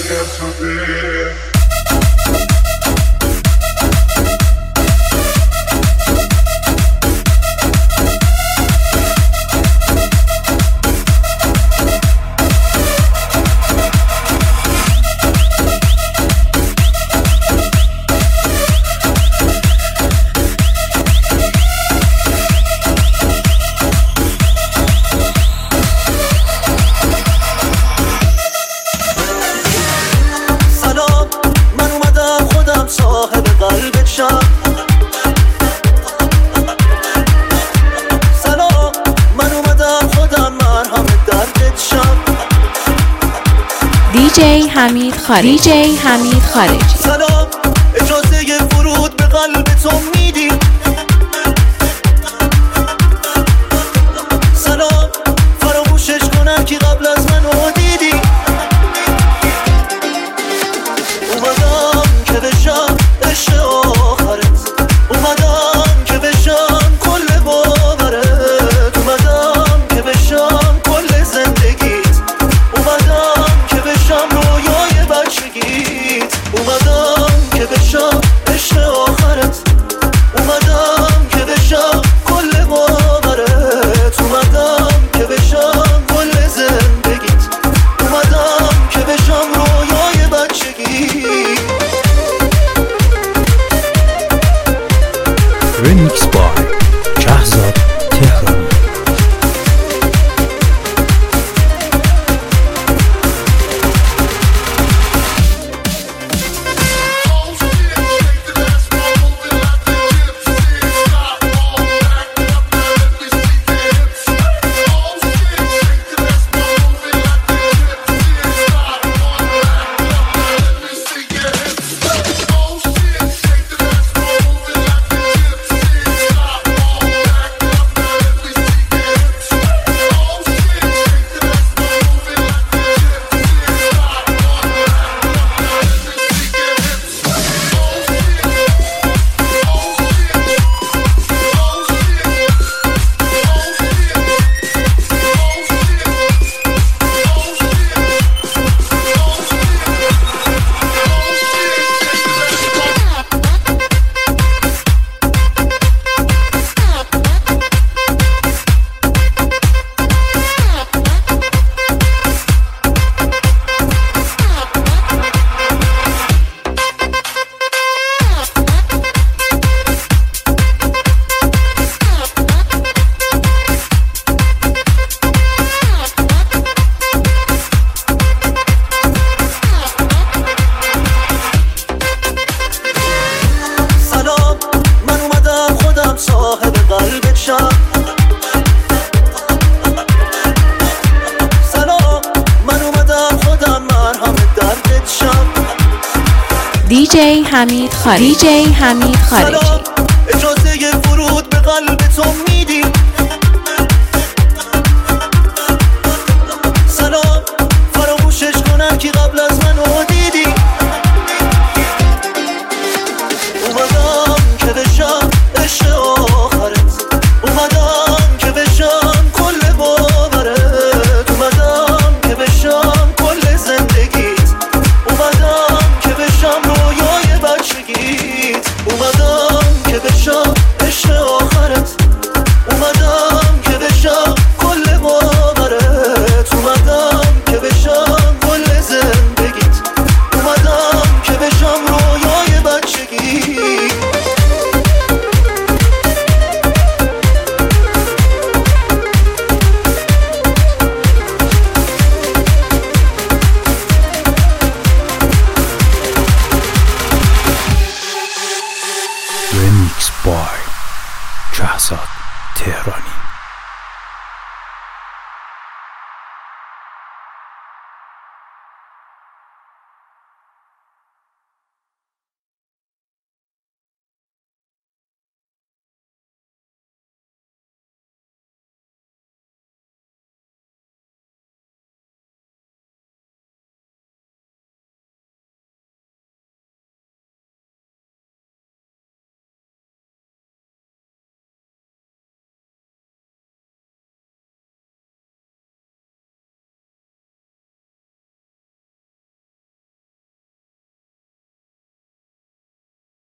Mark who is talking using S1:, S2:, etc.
S1: DJ حمید خارجی.
S2: سلام، اجازه ورود به قلب تو میدی؟ سلام، فراموشش کنم که قبل از منو دیدی. اومدم که بشم عشق آخرت، اومدم که بشم کل باورت، اومدم که بشم کل زندگیت، اومدم که بشم رویای بچگیت، اومدم که بشم عشق آخرت، اومدم که بشم کل باورت، اومدم که بشم کل زندگیت، اومدم که بشم رویای بچگیت.
S3: Remix by Shahzad Tehrani.
S2: صاحب قلبت شم. سلام، من اومدم خودم مرهم دردت شم.
S1: DJ حمید خارجی.
S2: سلام، اجازه ورود به قلب تو میدی؟